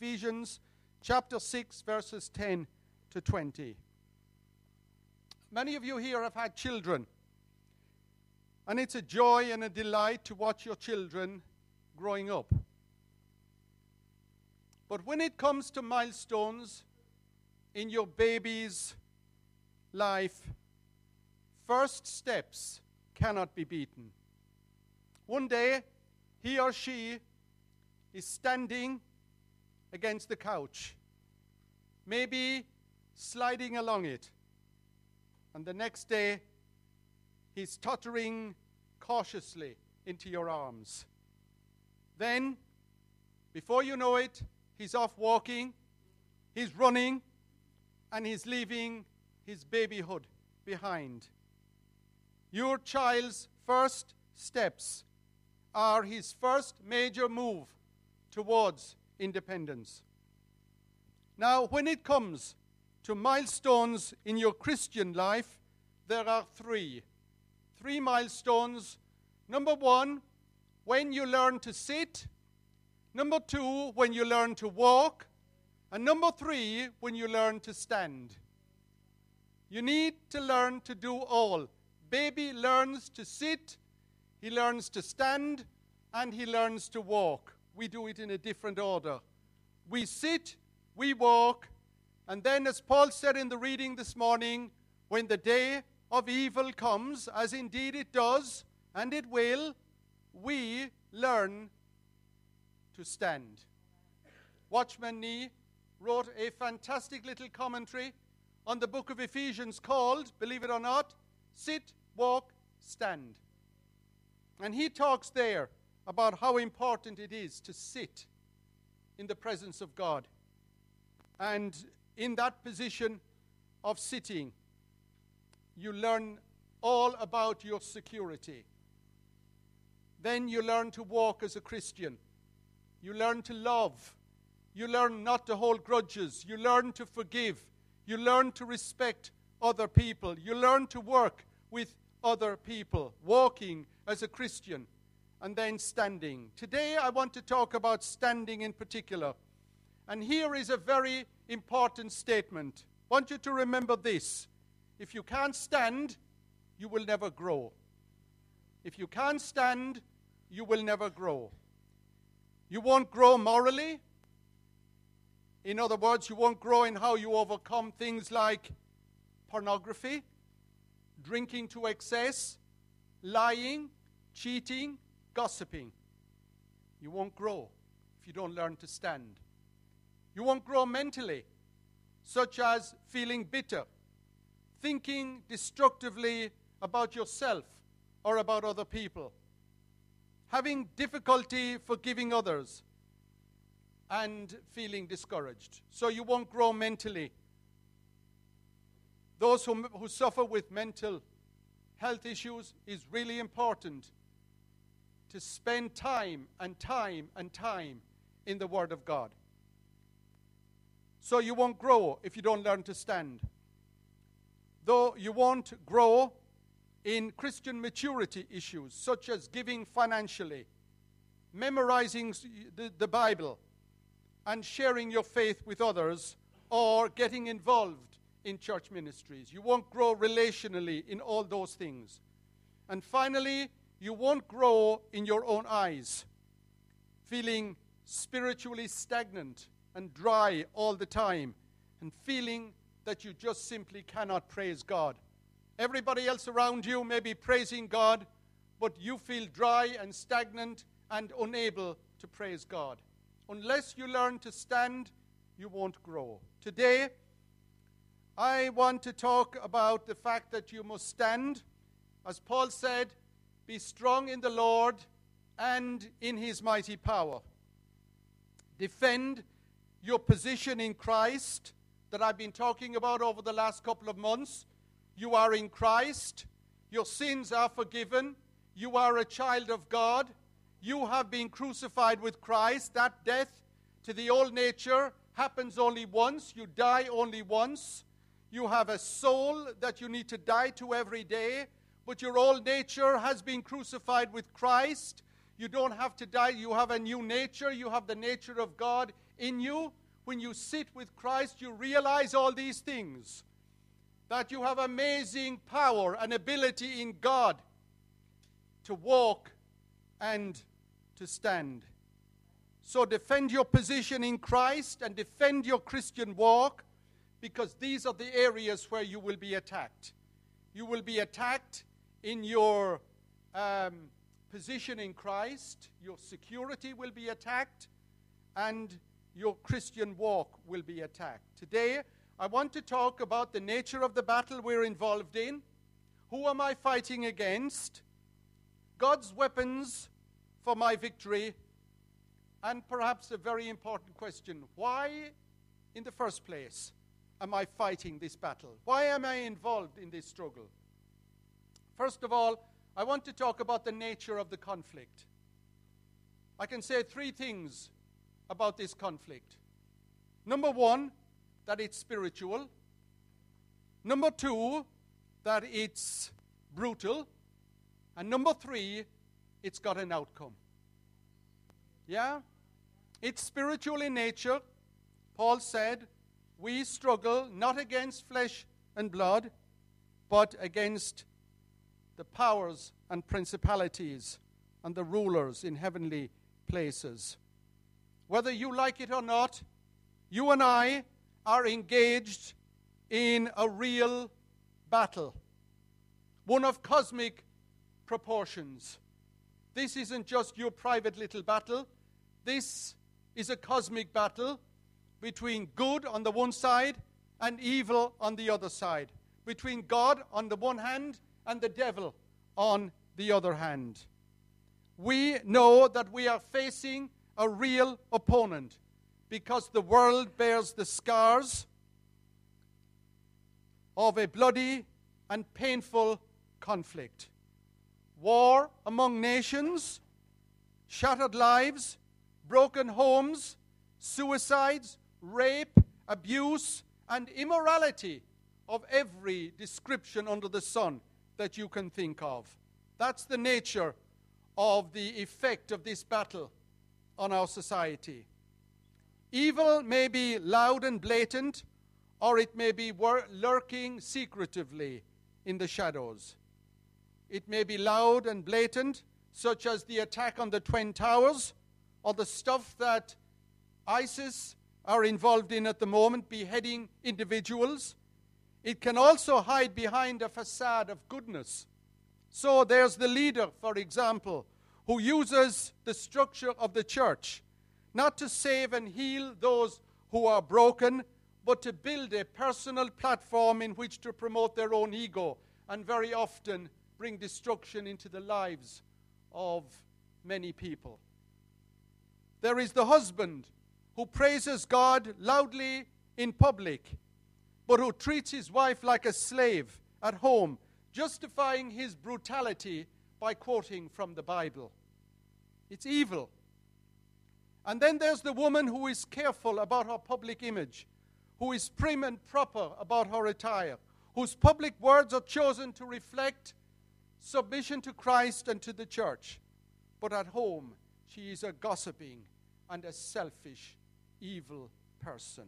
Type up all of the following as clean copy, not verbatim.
Ephesians chapter 6, verses 10 to 20. Many of you here have had children, and it's a joy and a delight to watch your children growing up. But when it comes to milestones in your baby's life, first steps cannot be beaten. One day, he or she is standing against the couch, maybe sliding along it. And the next day, he's tottering cautiously into your arms. Then, before you know it, he's off walking, he's running, and he's leaving his babyhood behind. Your child's first steps are his first major move towards independence. Now, when it comes to milestones in your Christian life, there are three milestones. Number one, when you learn to sit. Number two, when you learn to walk. And number three, when you learn to stand. You need to learn to do all. Baby learns to sit, he learns to stand, and he learns to walk. We do it in a different order. We sit, we walk, and then, as Paul said in the reading this morning, when the day of evil comes, as indeed it does, and it will, we learn to stand. Watchman Nee wrote a fantastic little commentary on the book of Ephesians called, believe it or not, Sit, Walk, Stand. And he talks there about how important it is to sit in the presence of God. And in that position of sitting, you learn all about your security. Then you learn to walk as a Christian. You learn to love. You learn not to hold grudges. You learn to forgive. You learn to respect other people. You learn to work with other people, walking as a Christian, and then standing. Today I want to talk about standing in particular. And here is a very important statement. I want you to remember this. If you can't stand, you will never grow. If you can't stand, you will never grow. You won't grow morally. In other words, you won't grow in how you overcome things like pornography, drinking to excess, lying, cheating, gossiping. You won't grow if you don't learn to stand. You won't grow mentally, such as feeling bitter, thinking destructively about yourself or about other people, having difficulty forgiving others, and feeling discouraged. So you won't grow mentally. Those who suffer with mental health issues, is really important to spend time and time and time in the Word of God. So you won't grow if you don't learn to stand. Though you won't grow in Christian maturity issues, such as giving financially, memorizing the Bible, and sharing your faith with others, or getting involved in church ministries. You won't grow relationally in all those things. And finally, you won't grow in your own eyes, feeling spiritually stagnant and dry all the time, and feeling that you just simply cannot praise God. Everybody else around you may be praising God, but you feel dry and stagnant and unable to praise God. Unless you learn to stand, you won't grow. Today, I want to talk about the fact that you must stand. As Paul said, be strong in the Lord and in his mighty power. Defend your position in Christ that I've been talking about over the last couple of months. You are in Christ. Your sins are forgiven. You are a child of God. You have been crucified with Christ. That death to the old nature happens only once. You die only once. You have a soul that you need to die to every day. But your old nature has been crucified with Christ. You don't have to die. You have a new nature. You have the nature of God in you. When you sit with Christ, you realize all these things. That you have amazing power and ability in God to walk and to stand. So defend your position in Christ and defend your Christian walk, because these are the areas where you will be attacked. You will be attacked in your position in Christ. Your security will be attacked, and your Christian walk will be attacked. Today, I want to talk about the nature of the battle we're involved in. Who am I fighting against? God's weapons for my victory. And perhaps a very important question, why, in the first place, am I fighting this battle? Why am I involved in this struggle? First of all, I want to talk about the nature of the conflict. I can say three things about this conflict. Number one, that it's spiritual. Number two, that it's brutal. And number three, it's got an outcome. Yeah? It's spiritual in nature. Paul said, we struggle not against flesh and blood, but against the powers and principalities and the rulers in heavenly places. Whether you like it or not, you and I are engaged in a real battle, one of cosmic proportions. This isn't just your private little battle. This is a cosmic battle between good on the one side and evil on the other side, between God on the one hand and the devil on the other hand. We know that we are facing a real opponent because the world bears the scars of a bloody and painful conflict. War among nations, shattered lives, broken homes, suicides, rape, abuse, and immorality of every description under the sun that you can think of. That's the nature of the effect of this battle on our society. Evil may be loud and blatant, or it may be lurking secretively in the shadows. It may be loud and blatant, such as the attack on the Twin Towers, or the stuff that ISIS are involved in at the moment, beheading individuals. It can also hide behind a facade of goodness. So there's the leader, for example, who uses the structure of the church not to save and heal those who are broken, but to build a personal platform in which to promote their own ego and very often bring destruction into the lives of many people. There is the husband who praises God loudly in public, but who treats his wife like a slave at home, justifying his brutality by quoting from the Bible. It's evil. And then there's the woman who is careful about her public image, who is prim and proper about her attire, whose public words are chosen to reflect submission to Christ and to the church. But at home, she is a gossiping and a selfish, evil person.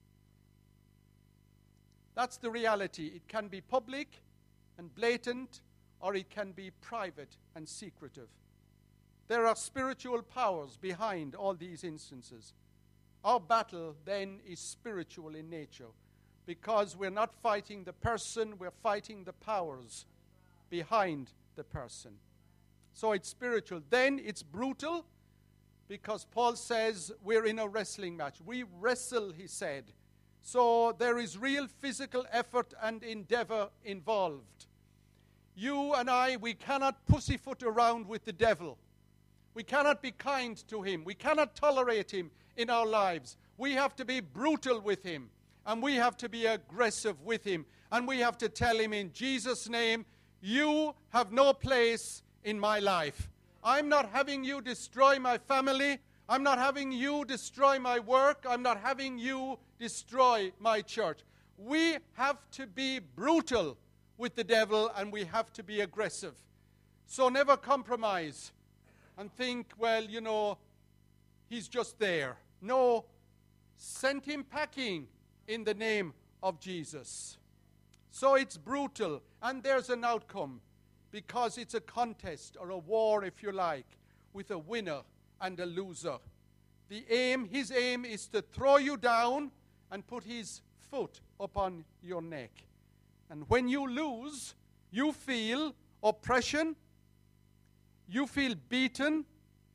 That's the reality. It can be public and blatant, or it can be private and secretive. There are spiritual powers behind all these instances. Our battle then is spiritual in nature, because we're not fighting the person, we're fighting the powers behind the person. So it's spiritual. Then it's brutal, because Paul says we're in a wrestling match. We wrestle, he said. So there is real physical effort and endeavor involved. You and I, we cannot pussyfoot around with the devil. We cannot be kind to him. We cannot tolerate him in our lives. We have to be brutal with him, and we have to be aggressive with him, and we have to tell him in Jesus' name, you have no place in my life. I'm not having you destroy my family. I'm not having you destroy my work. I'm not having you destroy my church. We have to be brutal with the devil, and we have to be aggressive. So never compromise and think, well, he's just there. No, sent him packing in the name of Jesus. So it's brutal, and there's an outcome, because it's a contest, or a war, if you like, with a winner and a loser. His aim is to throw you down and put his foot upon your neck. And when you lose, you feel oppression, you feel beaten,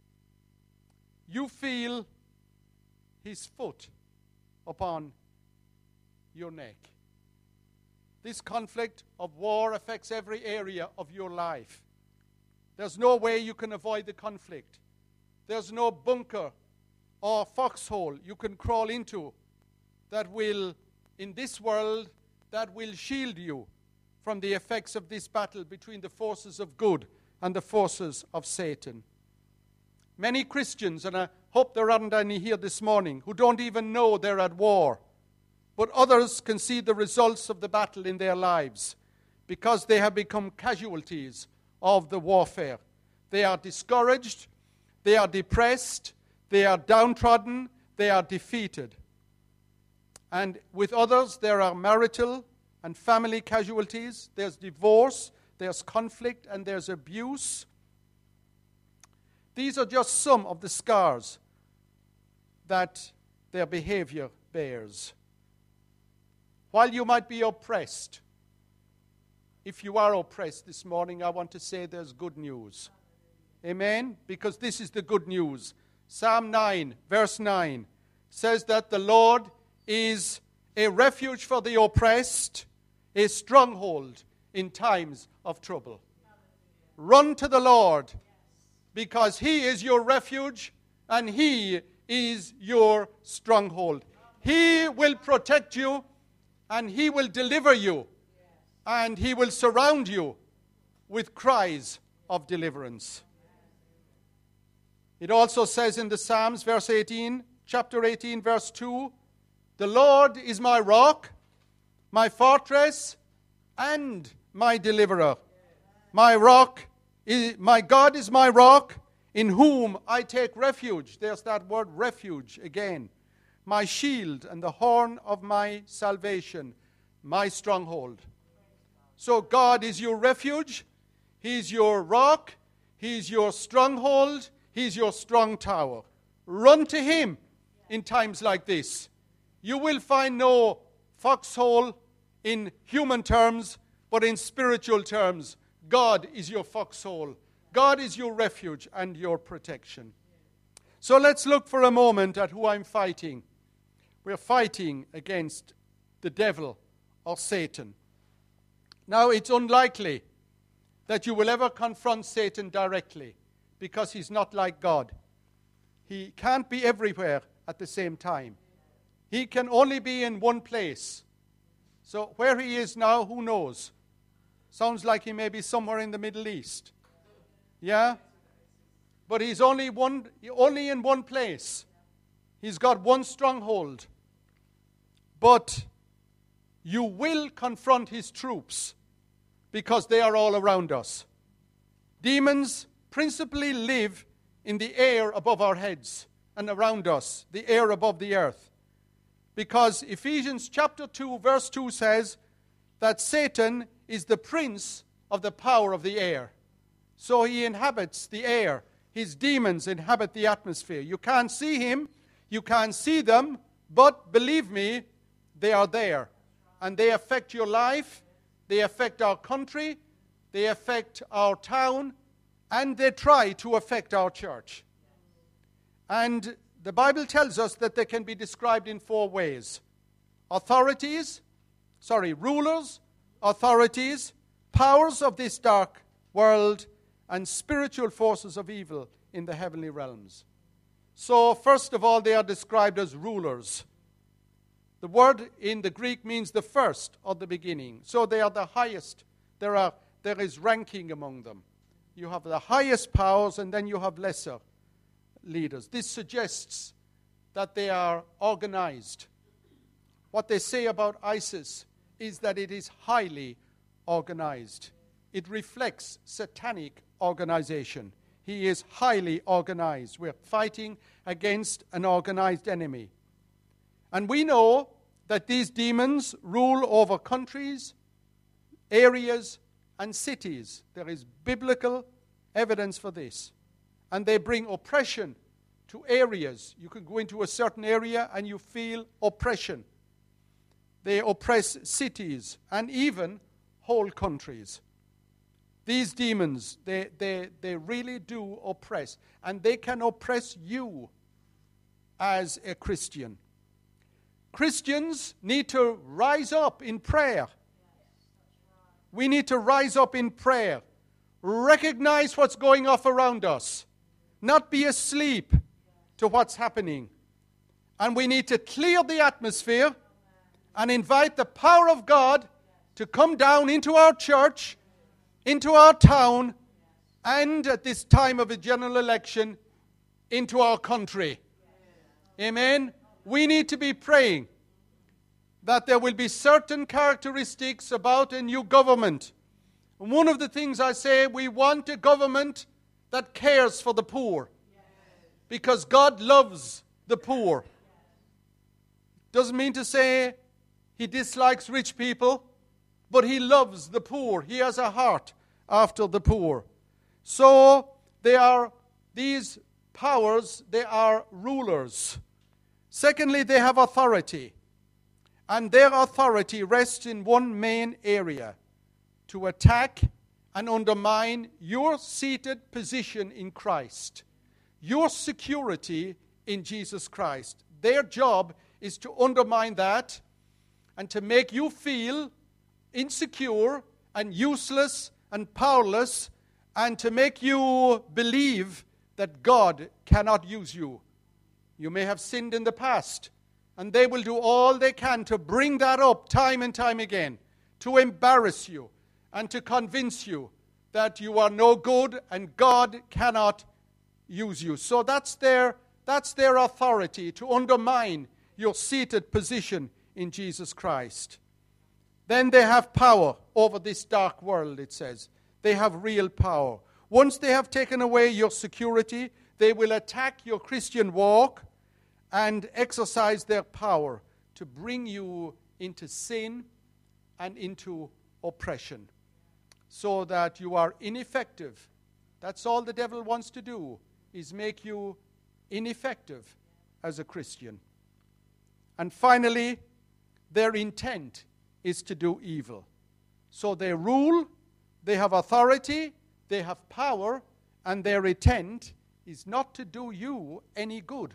you feel his foot upon your neck. This conflict of war affects every area of your life. There's no way you can avoid the conflict. There's no bunker or foxhole you can crawl into that will, in this world, that will shield you from the effects of this battle between the forces of good and the forces of Satan. Many Christians, and I hope there aren't any here this morning, who don't even know they're at war, but others can see the results of the battle in their lives because they have become casualties of the warfare. They are discouraged, they are depressed, they are downtrodden, they are defeated. And with others, there are marital and family casualties. There's divorce, there's conflict, and there's abuse. These are just some of the scars that their behavior bears. While you might be oppressed, if you are oppressed this morning, I want to say there's good news. Amen? Because this is the good news. Psalm 9, verse 9, says that the Lord is a refuge for the oppressed, a stronghold in times of trouble. Run to the Lord, because he is your refuge and he is your stronghold. He will protect you and he will deliver you and he will surround you with cries of deliverance. It also says in the Psalms, chapter 18, verse 2, the Lord is my rock, my fortress, and my deliverer. My God is my rock, in whom I take refuge. There's that word refuge again. My shield and the horn of my salvation, my stronghold. So God is your refuge, he's your rock, he's your stronghold, he's your strong tower. Run to him in times like this. You will find no foxhole in human terms, but in spiritual terms, God is your foxhole. God is your refuge and your protection. So let's look for a moment at who I'm fighting. We're fighting against the devil or Satan. Now, it's unlikely that you will ever confront Satan directly, because he's not like God. He can't be everywhere at the same time. He can only be in one place. So where he is now, who knows? Sounds like he may be somewhere in the Middle East. Yeah? But he's only in one place. He's got one stronghold. But you will confront his troops, because they are all around us. Demons principally live in the air above our heads and around us, the air above the earth. Because Ephesians chapter 2, verse 2 says that Satan is the prince of the power of the air. So he inhabits the air. His demons inhabit the atmosphere. You can't see him, you can't see them, but believe me, they are there. And they affect your life, they affect our country, they affect our town, and they try to affect our church. And the Bible tells us that they can be described in 4 ways. Rulers, authorities, powers of this dark world, and spiritual forces of evil in the heavenly realms. So, first of all, they are described as rulers. The word in the Greek means the first or the beginning. So they are the highest. There is ranking among them. You have the highest powers, and then you have lesser leaders. This suggests that they are organized. What they say about ISIS is that it is highly organized. It reflects satanic organization. He is highly organized. We're fighting against an organized enemy. And we know that these demons rule over countries, areas, and cities. There is biblical evidence for this. And they bring oppression to areas. You can go into a certain area and you feel oppression. They oppress cities and even whole countries. These demons, they really do oppress. And they can oppress you as a Christian. Christians need to rise up in prayer. We need to rise up in prayer. Recognize what's going on around us. Not be asleep to what's happening. And we need to clear the atmosphere and invite the power of God to come down into our church, into our town, and at this time of a general election, into our country. Amen. We need to be praying that there will be certain characteristics about a new government. And one of the things I say, we want a government that cares for the poor. Because God loves the poor. Doesn't mean to say he dislikes rich people, but he loves the poor. He has a heart after the poor. So these powers, they are rulers. Secondly, they have authority. And their authority rests in one main area: to attack and undermine your seated position in Christ, your security in Jesus Christ. Their job is to undermine that and to make you feel insecure and useless and powerless, and to make you believe that God cannot use you. You may have sinned in the past, and they will do all they can to bring that up time and time again, to embarrass you and to convince you that you are no good and God cannot use you. So that's their authority, to undermine your seated position in Jesus Christ. Then they have power over this dark world, it says. They have real power. Once they have taken away your security, they will attack your Christian walk and exercise their power to bring you into sin and into oppression, so that you are ineffective. That's all the devil wants to do, is make you ineffective as a Christian. And finally, their intent is to do evil. So they rule, they have authority, they have power, and their intent is not to do you any good,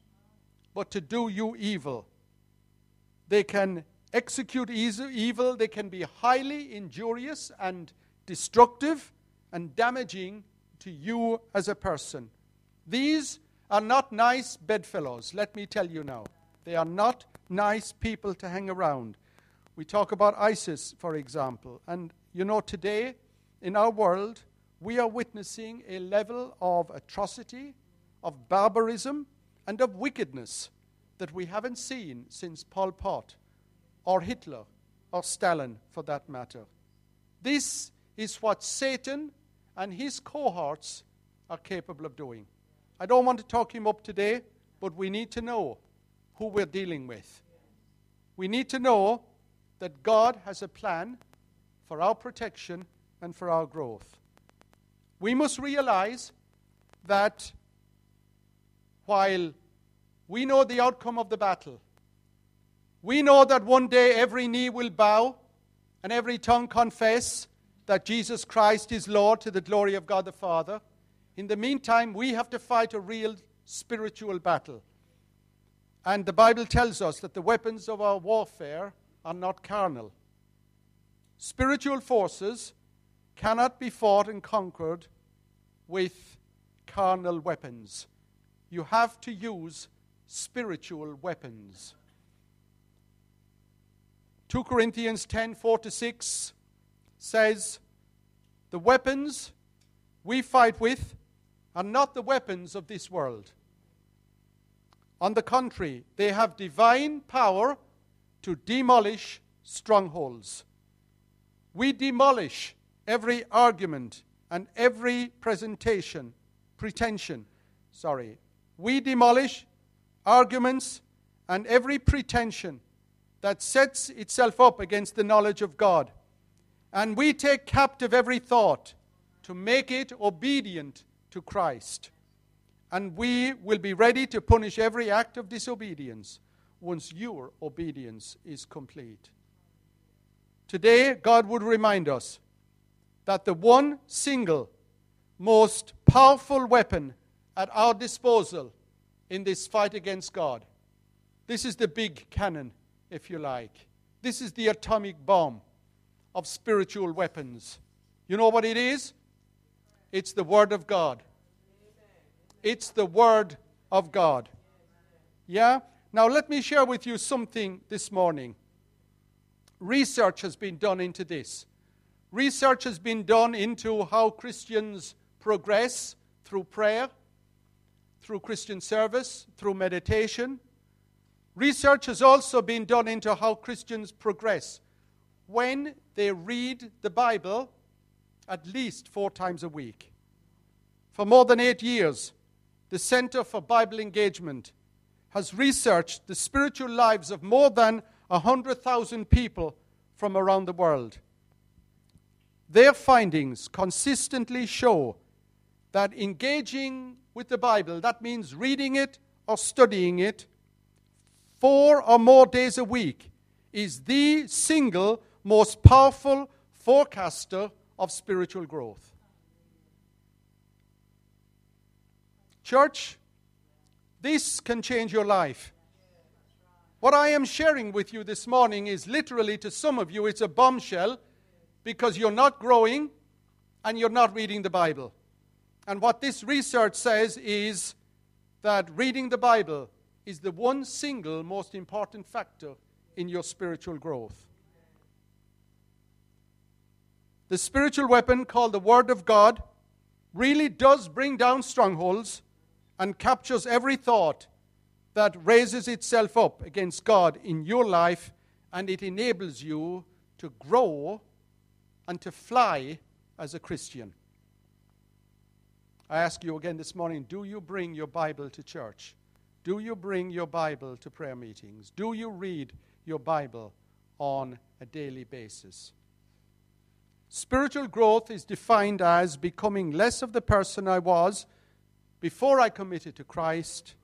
but to do you evil. They can execute evil. They can be highly injurious and destructive and damaging to you as a person. These are not nice bedfellows, let me tell you now. They are not nice people to hang around. We talk about ISIS, for example. And you know, today in our world, we are witnessing a level of atrocity, of barbarism, and of wickedness that we haven't seen since Pol Pot or Hitler or Stalin, for that matter. This is what Satan and his cohorts are capable of doing. I don't want to talk him up today, but we need to know who we're dealing with. We need to know that God has a plan for our protection and for our growth. We must realize that while we know the outcome of the battle, we know that one day every knee will bow and every tongue confess that Jesus Christ is Lord, to the glory of God the Father. In the meantime, we have to fight a real spiritual battle. And the Bible tells us that the weapons of our warfare are not carnal. Spiritual forces cannot be fought and conquered with carnal weapons. You have to use spiritual weapons. 2 Corinthians 10:4-6 says, the weapons we fight with are not the weapons of this world. On the contrary, they have divine power to demolish strongholds. We demolish every argument and every pretension. We demolish arguments and every pretension that sets itself up against the knowledge of God. And we take captive every thought to make it obedient to Christ. And we will be ready to punish every act of disobedience once your obedience is complete. Today, God would remind us that the one single most powerful weapon at our disposal in this fight against God, this is the big cannon, if you like. This is the atomic bomb of spiritual weapons. You know what it is? It's the Word of God. It's the Word of God. Yeah? Now let me share with you something this morning. Research has been done into this. Research has been done into how Christians progress through prayer, through Christian service, through meditation. Research has also been done into how Christians progress when they read the Bible at least 4 times a week. For more than 8 years, the Center for Bible Engagement has researched the spiritual lives of more than 100,000 people from around the world. Their findings consistently show that engaging with the Bible, that means reading it or studying it, 4 or more days a week, is the single most powerful forecaster of spiritual growth. Church, this can change your life. What I am sharing with you this morning is literally, to some of you, it's a bombshell because you're not growing and you're not reading the Bible. And what this research says is that reading the Bible is the one single most important factor in your spiritual growth. The spiritual weapon called the Word of God really does bring down strongholds and captures every thought that raises itself up against God in your life, and it enables you to grow and to fly as a Christian. I ask you again this morning, do you bring your Bible to church? Do you bring your Bible to prayer meetings? Do you read your Bible on a daily basis? Spiritual growth is defined as becoming less of the person I was before I committed to Christ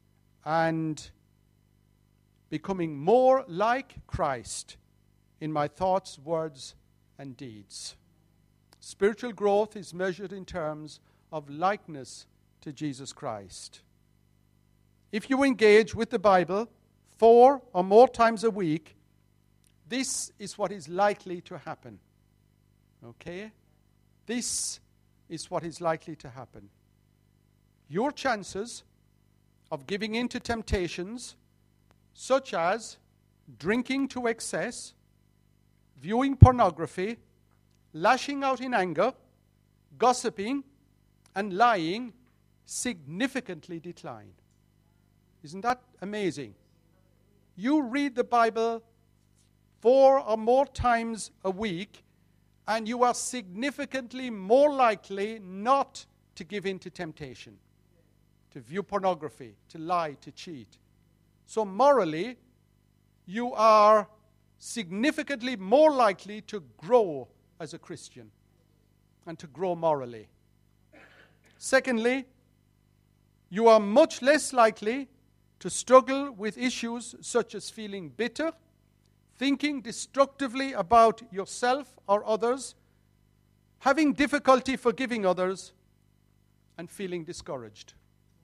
and becoming more like Christ in my thoughts, words, and deeds. Spiritual growth is measured in terms of likeness to Jesus Christ. If you engage with the Bible 4 or more times a week, this is what is likely to happen. Okay? This is what is likely to happen. Your chances of giving in to temptations such as drinking to excess, viewing pornography, lashing out in anger, gossiping, and lying significantly decline. Isn't that amazing? You read the Bible 4 or more times a week, and you are significantly more likely not to give in to temptation, to view pornography, to lie, to cheat. So morally, you are significantly more likely to grow as a Christian and to grow morally. Secondly, you are much less likely to struggle with issues such as feeling bitter, thinking destructively about yourself or others, having difficulty forgiving others, and feeling discouraged.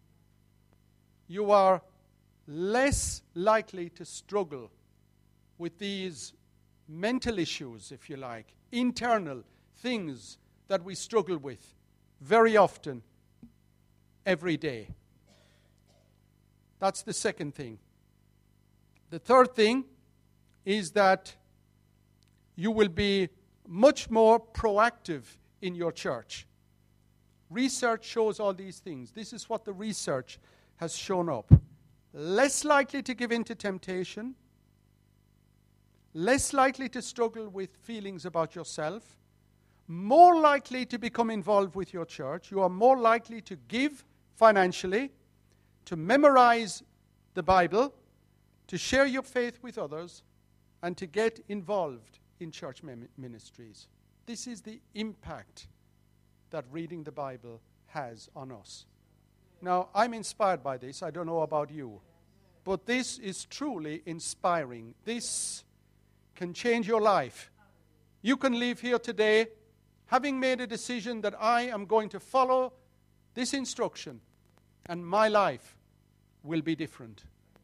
You are less likely to struggle with these mental issues, if you like, internal things that we struggle with very often, every day. That's the second thing. The third thing is that you will be much more proactive in your church. Research shows all these things. This is what the research has shown up. Less likely to give in to temptation, less likely to struggle with feelings about yourself, more likely to become involved with your church. You are more likely to give financially, to memorize the Bible, to share your faith with others, and to get involved in church ministries. This is the impact that reading the Bible has on us. Now, I'm inspired by this. I don't know about you. But this is truly inspiring. This can change your life. You can leave here today having made a decision that I am going to follow this instruction, and my life will be different.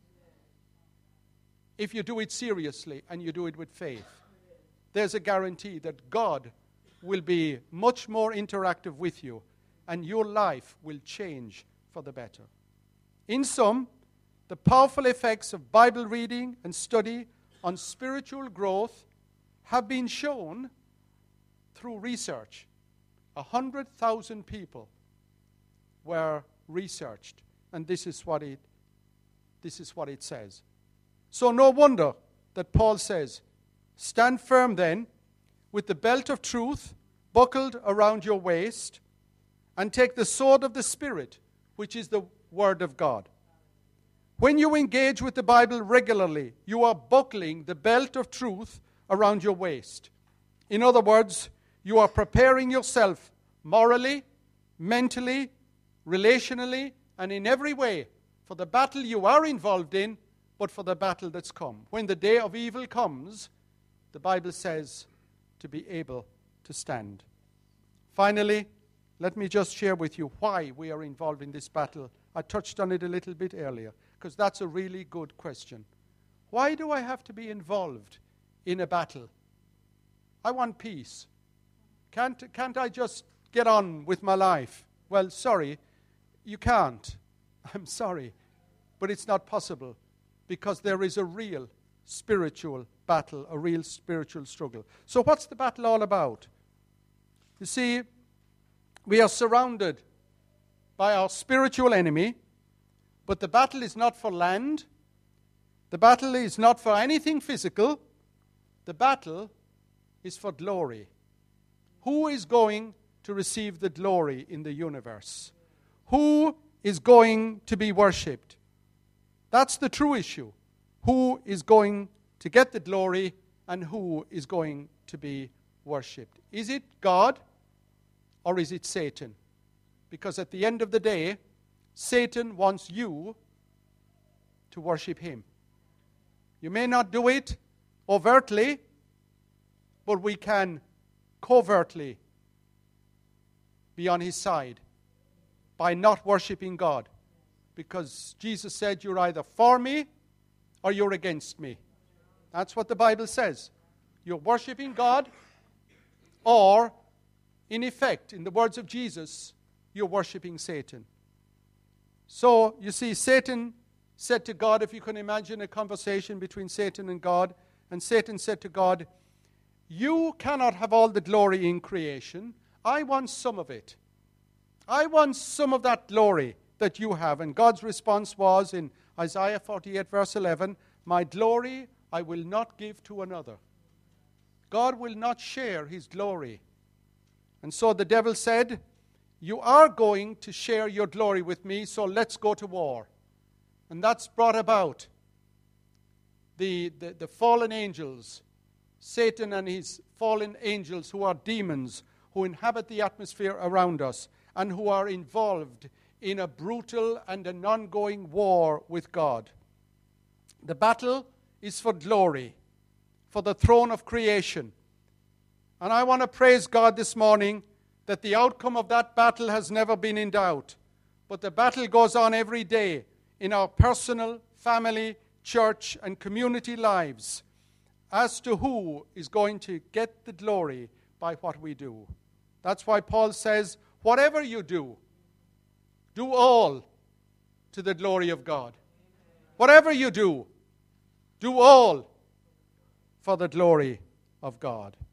If you do it seriously and you do it with faith, there's a guarantee that God will be much more interactive with you, and your life will change for the better. In sum, the powerful effects of Bible reading and study on spiritual growth have been shown through research. 100,000 people were researched, and this is what it says. So no wonder that Paul says, "Stand firm then, with the belt of truth buckled around your waist, and take the sword of the Spirit, which is the Word of God." When you engage with the Bible regularly, you are buckling the belt of truth around your waist. In other words, you are preparing yourself morally, mentally, relationally, and in every way for the battle you are involved in, but for the battle that's come. When the day of evil comes, the Bible says to be able to stand. Finally, let me just share with you why we are involved in this battle. I touched on it a little bit earlier, because that's a really good question. Why do I have to be involved in a battle? I want peace. Can't I just get on with my life? Well, sorry, you can't. I'm sorry, but it's not possible, because there is a real spiritual battle, a real spiritual struggle. So what's the battle all about? You see, we are surrounded by our spiritual enemy, but the battle is not for land. The battle is not for anything physical. The battle is for glory. Who is going to receive the glory in the universe? Who is going to be worshipped? That's the true issue. Who is going to get the glory, and who is going to be worshipped? Is it God, or is it Satan? Because at the end of the day, Satan wants you to worship him. You may not do it overtly, but we can covertly be on his side by not worshiping God. Because Jesus said, "You're either for me or you're against me." That's what the Bible says. You're worshiping God, or, in effect, in the words of Jesus, you're worshiping Satan. So, you see, Satan said to God, if you can imagine a conversation between Satan and God, and Satan said to God, "You cannot have all the glory in creation. I want some of it. I want some of that glory that you have." And God's response was in Isaiah 48, verse 11, "My glory I will not give to another." God will not share his glory. And so the devil said, "You are going to share your glory with me, so let's go to war." And that's brought about the fallen angels, Satan and his fallen angels, who are demons, who inhabit the atmosphere around us, and who are involved in a brutal and an ongoing war with God. The battle is for glory, for the throne of creation. And I want to praise God this morning that the outcome of that battle has never been in doubt. But the battle goes on every day in our personal, family, church, and community lives as to who is going to get the glory by what we do. That's why Paul says, whatever you do, do all to the glory of God. Whatever you do, do all for the glory of God.